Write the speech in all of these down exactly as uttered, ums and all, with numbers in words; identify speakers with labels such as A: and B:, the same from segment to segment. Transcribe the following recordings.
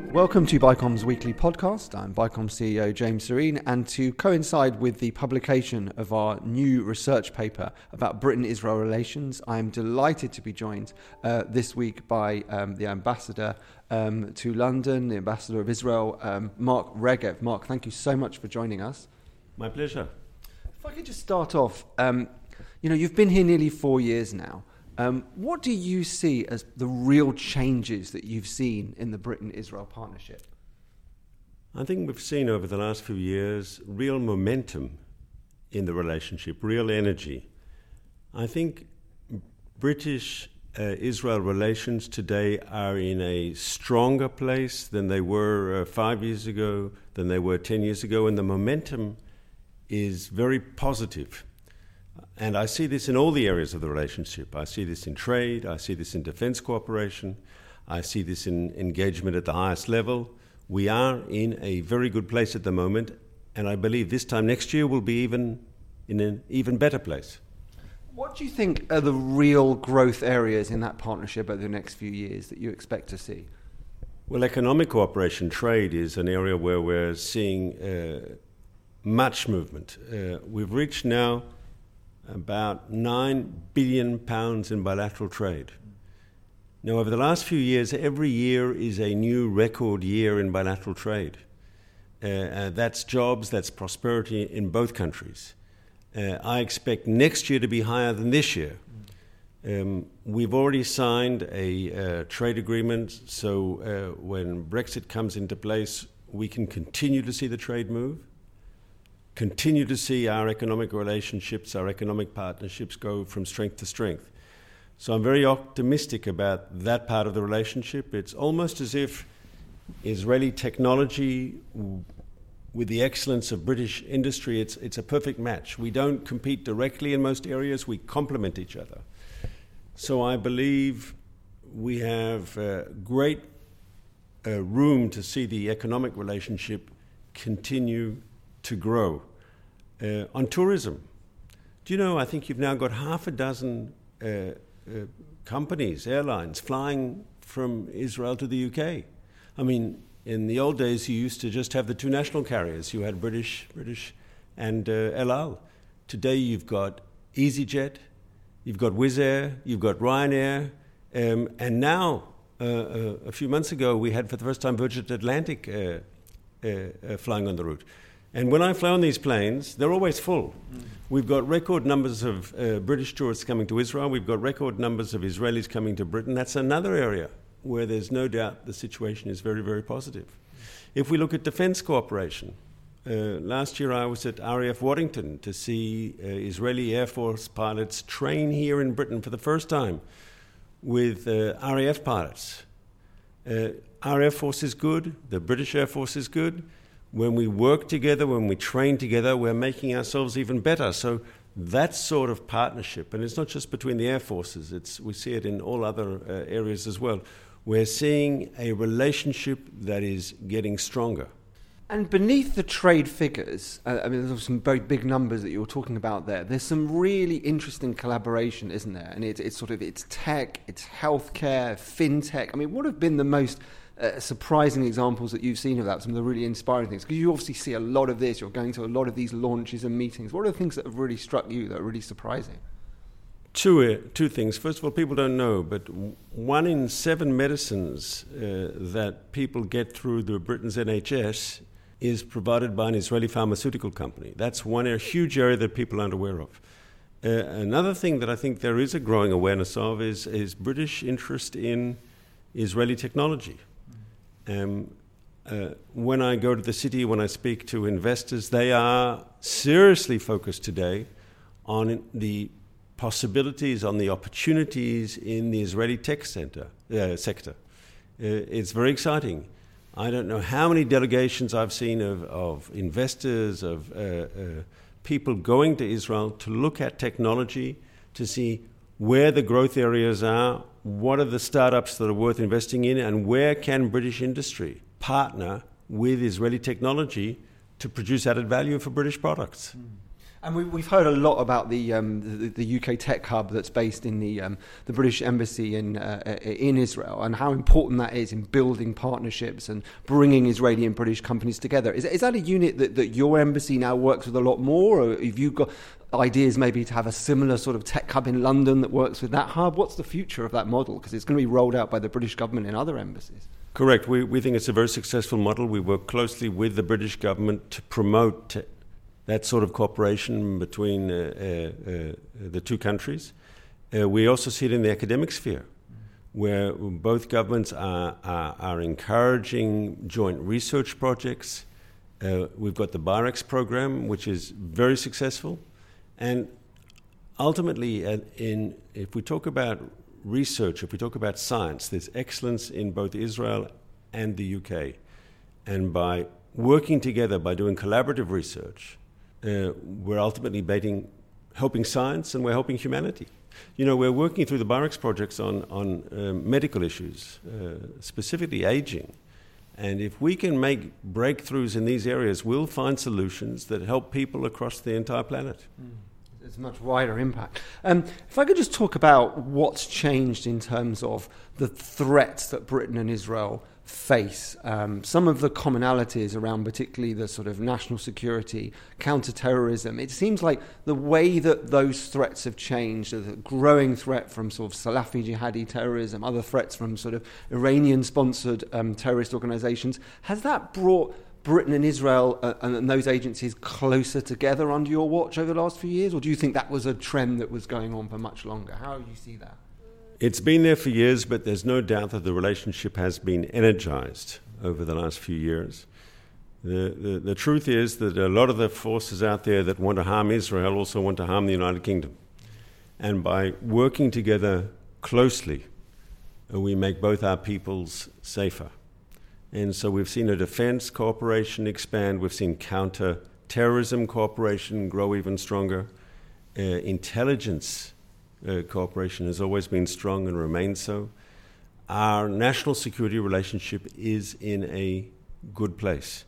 A: Welcome to BICOM's weekly podcast. I'm BICOM C E O James Serene, and to coincide with the publication of our new research paper about Britain-Israel relations, I'm delighted to be joined uh, this week by um, the ambassador um, to London, the ambassador of Israel, um, Mark Regev. Mark, thank you so much for joining us.
B: My pleasure.
A: If I could just start off, um, you know, you've been here nearly four years now. Um, what do you see as the real changes that you've seen in the Britain-Israel partnership?
B: I think we've seen over the last few years real momentum in the relationship, real energy. I think British-Israel relations today are in a stronger place than they were uh, five years ago, than they were ten years ago, and the momentum is very positive. And I see this in all the areas of the relationship. I see this in trade, I see this in defense cooperation, I see this in engagement at the highest level. We are in a very good place at the moment, and I believe this time next year we'll be even in an even better place.
A: What do you think are the real growth areas in that partnership over the next few years that you expect to see?
B: Well, economic cooperation, trade, is an area where we're seeing uh, much movement. Uh, we've reached now about nine billion pounds in bilateral trade. Now, over the last few years, every year is a new record year in bilateral trade. Uh, uh, that's jobs, that's prosperity in both countries. Uh, I expect next year to be higher than this year. Um, we've already signed a uh, trade agreement, so uh, when Brexit comes into place, we can continue to see the trade move, continue to see our economic relationships, our economic partnerships go from strength to strength. So I'm very optimistic about that part of the relationship. It's almost as if Israeli technology w- with the excellence of British industry, it's, it's a perfect match. We don't compete directly in most areas, we complement each other. So I believe we have uh, great uh, room to see the economic relationship continue to grow. Uh, on tourism, do you know, I think you've now got half a dozen uh, uh, companies, airlines, flying from Israel to the U K. I mean, in the old days, you used to just have the two national carriers. You had British, British and uh, El Al. Today, you've got EasyJet, you've got Wizz Air, you've got Ryanair, um, and now, uh, uh, a few months ago, we had for the first time Virgin Atlantic uh, uh, uh, flying on the route. And when I fly on these planes, they're always full. Mm. We've got record numbers of uh, British tourists coming to Israel. We've got record numbers of Israelis coming to Britain. That's another area where there's no doubt the situation is very, very positive. If we look at defense cooperation, uh, last year I was at R A F Waddington to see uh, Israeli Air Force pilots train here in Britain for the first time with uh, R A F pilots. Uh, our Air Force is good. The British Air Force is good. When we work together, when we train together, we're making ourselves even better. So that sort of partnership, and it's not just between the air forces, it's, we see it in all other uh, areas as well. We're seeing a relationship that is getting stronger.
A: And beneath the trade figures, uh, I mean, there's some very big numbers that you're talking about there. There's some really interesting collaboration, isn't there? And it, it's sort of, it's tech, it's healthcare, fintech. I mean, what have been the most Uh, surprising examples that you've seen of that, some of the really inspiring things? Because you obviously see a lot of this, you're going to a lot of these launches and meetings. What are the things that have really struck you that are really surprising?
B: Two, uh, two things. First of all, people don't know, but one in seven medicines uh, that people get through the Britain's N H S is provided by an Israeli pharmaceutical company. That's one a huge area that people aren't aware of. Uh, another thing that I think there is a growing awareness of is, is British interest in Israeli technology. Um, uh, when I go to the city, when I speak to investors, they are seriously focused today on the possibilities, on the opportunities in the Israeli tech center, uh, sector. Uh, it's very exciting. I don't know how many delegations I've seen of, of investors, of uh, uh, people going to Israel to look at technology, to see where the growth areas are, what are the startups that are worth investing in, and where can British industry partner with Israeli technology to produce added value for British products.
A: Mm. And we, we've heard a lot about the, um, the the U K tech hub that's based in the um, the British Embassy in uh, in Israel, and how important that is in building partnerships and bringing Israeli and British companies together. Is, is that a unit that, that your embassy now works with a lot more, or have you got ideas maybe to have a similar sort of tech hub in London that works with that hub? What's the future of that model? Because it's going to be rolled out by the British government in other embassies.
B: Correct. We, we think it's a very successful model. We work closely with the British government to promote te- that sort of cooperation between uh, uh, uh, the two countries. Uh, we also see it in the academic sphere, where both governments are, are, are encouraging joint research projects. Uh, we've got the BIREX program, which is very successful. And ultimately, uh, in, if we talk about research, if we talk about science, there's excellence in both Israel and the U K. And by working together, by doing collaborative research, Uh, we're ultimately betting, helping science and we're helping humanity. You know, we're working through the BIREX projects on, on uh, medical issues, uh, specifically aging. And if we can make breakthroughs in these areas, we'll find solutions that help people across the entire planet.
A: Mm. It's a much wider impact. Um, if I could just talk about what's changed in terms of the threats that Britain and Israel face, um, some of the commonalities around particularly the sort of national security, counter-terrorism. It seems like the way that those threats have changed, the growing threat from sort of Salafi jihadi terrorism, other threats from sort of Iranian-sponsored um, terrorist organizations, has that brought Britain and Israel uh, and those agencies closer together under your watch over the last few years? Or do you think that was a trend that was going on for much longer? How do you see that?
B: It's been there for years, but there's no doubt that the relationship has been energized over the last few years. The, the, the truth is that a lot of the forces out there that want to harm Israel also want to harm the United Kingdom. And by working together closely, uh, we make both our peoples safer. And so we've seen a defense cooperation expand. We've seen counter-terrorism cooperation grow even stronger. Uh, intelligence uh, cooperation has always been strong and remains so. Our national security relationship is in a good place.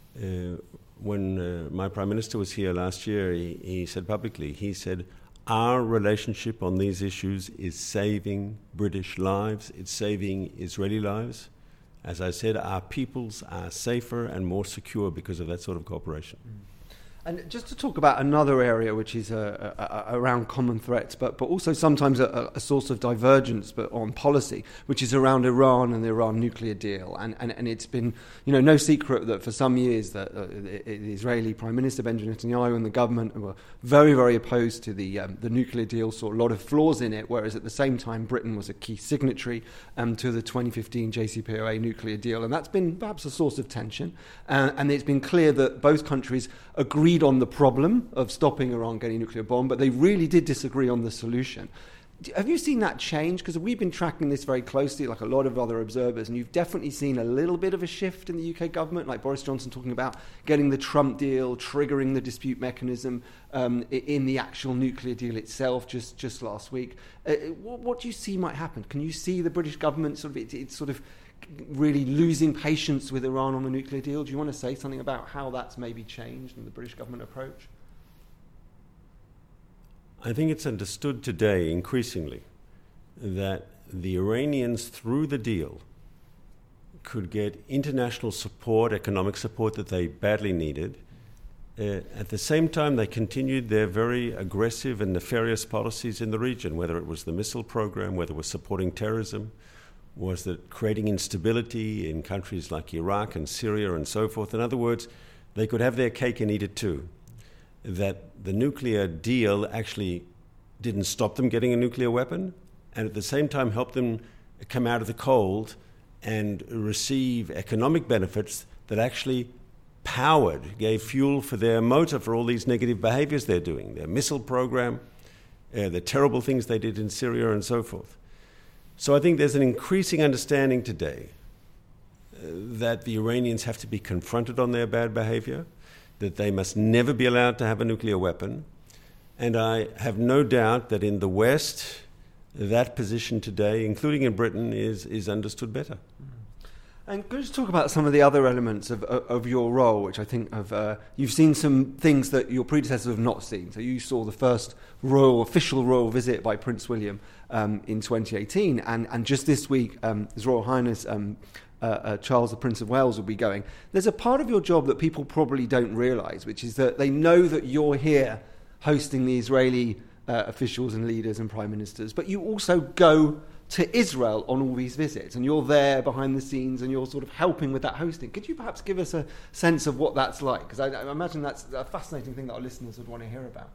B: Uh, when uh, my Prime Minister was here last year, he, he said publicly, he said, our relationship on these issues is saving British lives, it's saving Israeli lives. As I said, our peoples are safer and more secure because of that sort of cooperation.
A: Mm. And just to talk about another area which is uh, uh, around common threats, but, but also sometimes a, a source of divergence but on policy, which is around Iran and the Iran nuclear deal. And, and, and it's been, you know, no secret that for some years that uh, the, the Israeli Prime Minister Benjamin Netanyahu and the government were very, very opposed to the um, the nuclear deal, saw a lot of flaws in it, whereas at the same time Britain was a key signatory um, to the twenty fifteen J C P O A nuclear deal. And that's been perhaps a source of tension. Uh, and it's been clear that both countries agreed on the problem of stopping Iran getting a nuclear bomb, but they really did disagree on the solution. Have you seen that change? Because we've been tracking this very closely, like a lot of other observers, and you've definitely seen a little bit of a shift in the U K government, like Boris Johnson talking about getting the Trump deal, triggering the dispute mechanism um, in the actual nuclear deal itself just, just last week. Uh, what, what do you see might happen? Can you see the British government sort of, it, it's sort of really losing patience with Iran on the nuclear deal? Do you want to say something about how that's maybe changed in the British government approach?
B: I think it's understood today increasingly that the Iranians, through the deal, could get international support, economic support that they badly needed. Uh, at the same time, they continued their very aggressive and nefarious policies in the region, whether it was the missile program, whether it was supporting terrorism, was it creating instability in countries like Iraq and Syria and so forth. In other words, they could have their cake and eat it too. That the nuclear deal actually didn't stop them getting a nuclear weapon, and at the same time helped them come out of the cold and receive economic benefits that actually powered, gave fuel for their motor for all these negative behaviors they're doing, their missile program, uh, the terrible things they did in Syria and so forth. So I think there's an increasing understanding today uh, that the Iranians have to be confronted on their bad behavior, that they must never be allowed to have a nuclear weapon. And I have no doubt that in the West, that position today, including in Britain, is, is understood better.
A: And could you just talk about some of the other elements of of, of your role, which I think have uh, you've seen some things that your predecessors have not seen. So you saw the first royal official royal visit by Prince William um, in twenty eighteen, and and just this week, um, His Royal Highness um, uh, uh, Charles, the Prince of Wales, will be going. There's a part of your job that people probably don't realise, which is that they know that you're here hosting the Israeli uh, officials and leaders and prime ministers, but you also go to Israel on all these visits, and you're there behind the scenes and you're sort of helping with that hosting. Could you perhaps give us a sense of what that's like? Because I, I imagine that's a fascinating thing that our listeners would want to hear about.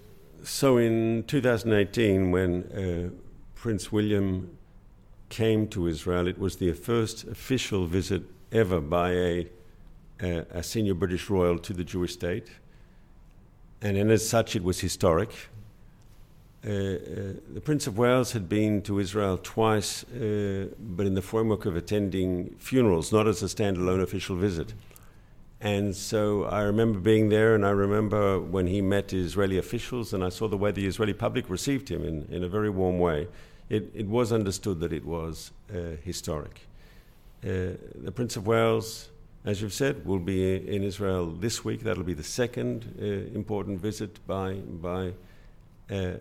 B: So in two thousand eighteen, when uh, Prince William came to Israel, it was the first official visit ever by a, a, a senior British royal to the Jewish state. And, and as such, it was historic. Uh, uh, the Prince of Wales had been to Israel twice, uh, but in the framework of attending funerals, not as a standalone official visit. And so I remember being there, and I remember when he met Israeli officials, and I saw the way the Israeli public received him in, in a very warm way. It, it was understood that it was uh, historic. Uh, the Prince of Wales, as you've said, will be in Israel this week. That'll be the second uh, important visit by by. Uh,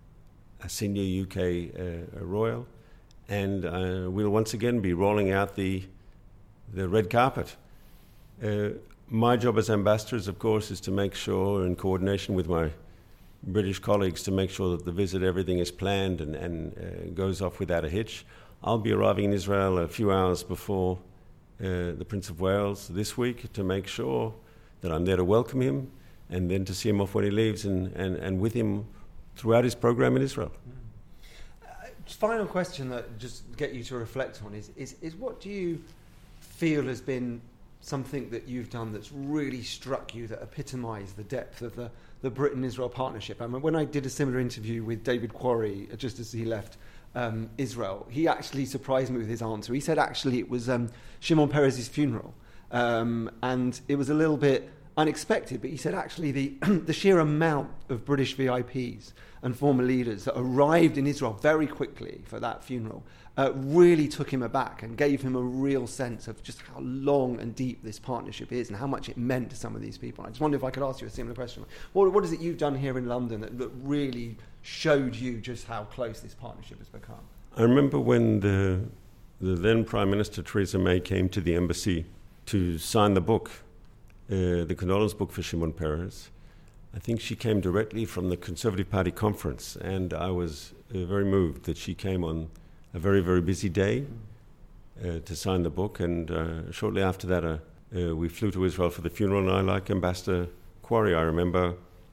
B: a senior U K uh, royal, and uh, we'll once again be rolling out the the red carpet. Uh, my job as ambassador, is, of course, is to make sure, in coordination with my British colleagues, to make sure that the visit, everything is planned and, and uh, goes off without a hitch. I'll be arriving in Israel a few hours before uh, the Prince of Wales this week to make sure that I'm there to welcome him, and then to see him off when he leaves, and, and, and with him throughout his program in Israel.
A: Uh, final question that just get you to reflect on is, is, is what do you feel has been something that you've done that's really struck you, that epitomised the depth of the, the Britain-Israel partnership? I mean, when I did a similar interview with David Quarry, just as he left um, Israel, he actually surprised me with his answer. He said actually it was um, Shimon Peres's funeral, um, and it was a little bit unexpected, but he said actually the the sheer amount of British V I Ps and former leaders that arrived in Israel very quickly for that funeral uh, really took him aback and gave him a real sense of just how long and deep this partnership is and how much it meant to some of these people. I just wonder if I could ask you a similar question. What, what is it you've done here in London that, that really showed you just how close this partnership has become?
B: I remember when the, the then Prime Minister Theresa May came to the embassy to sign the book, uh, the condolence book for Shimon Peres. I think she came directly from the Conservative Party conference, and I was uh, very moved that she came on a very, very busy day uh, to sign the book. And uh, shortly after that, uh, uh, we flew to Israel for the funeral, and I, like Ambassador Quarry, I remember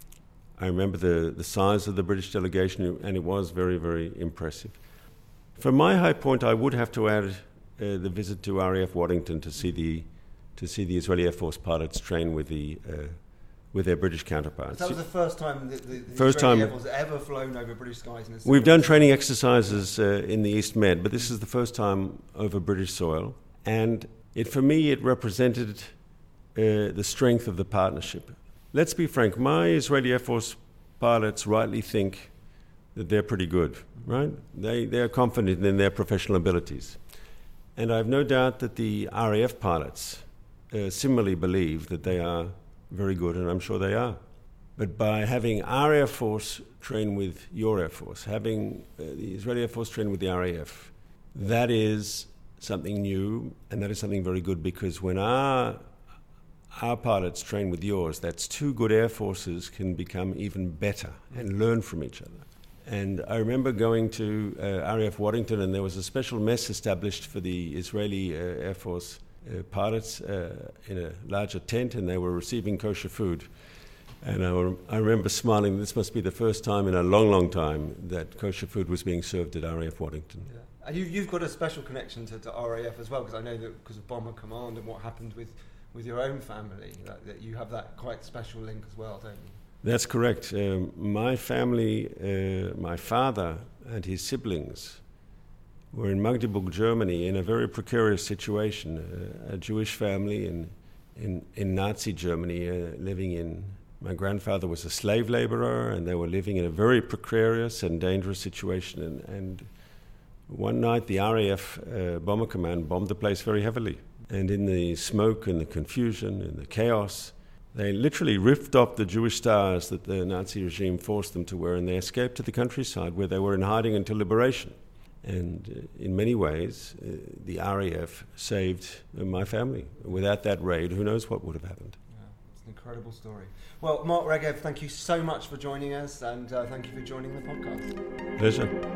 B: I remember the, the size of the British delegation, and it was very, very impressive. For my high point, I would have to add uh, the visit to R A F Waddington to see the to see the Israeli Air Force pilots train with the uh, with their British counterparts.
A: That was the first time the, the, the
B: first
A: Israeli
B: time
A: Air Force ever flown over British skies. In a
B: we've done training exercises uh, in the East Med, but this is the first time over British soil. And it, for me, it represented uh, the strength of the partnership. Let's be frank, my Israeli Air Force pilots rightly think that they're pretty good, right? They, they are confident in their professional abilities. And I have no doubt that the R A F pilots uh, similarly believe that they are very good, and I'm sure they are. But by having our Air Force train with your Air Force, having uh, the Israeli Air Force train with the R A F, that is something new, and that is something very good, because when our our pilots train with yours, that's two good air forces can become even better and learn from each other. And I remember going to uh, R A F Waddington, and there was a special mess established for the Israeli uh, Air Force uh, pilots uh, in a larger tent, and they were receiving kosher food. And I, were, I remember smiling. This must be the first time in a long, long time that kosher food was being served at R A F Waddington.
A: Yeah. And you, you've got a special connection to, to R A F as well, because I know that because of Bomber Command and what happened with, with your own family, that, that you have that quite special link as well, don't you?
B: That's correct. Um, my family, uh, my father and his siblings were in Magdeburg, Germany, in a very precarious situation. Uh, a Jewish family in in, in Nazi Germany, uh, living in. My grandfather was a slave laborer, and they were living in a very precarious and dangerous situation. And, and one night the R A F uh, Bomber Command bombed the place very heavily. And in the smoke and the confusion and the chaos, they literally ripped off the Jewish stars that the Nazi regime forced them to wear, and they escaped to the countryside where they were in hiding until liberation. And uh, in many ways, uh, the R A F saved uh, my family. Without that raid, who knows what would have happened.
A: Yeah, it's an incredible story. Well, Mark Regev, thank you so much for joining us, and uh, thank you for joining the podcast.
B: Pleasure.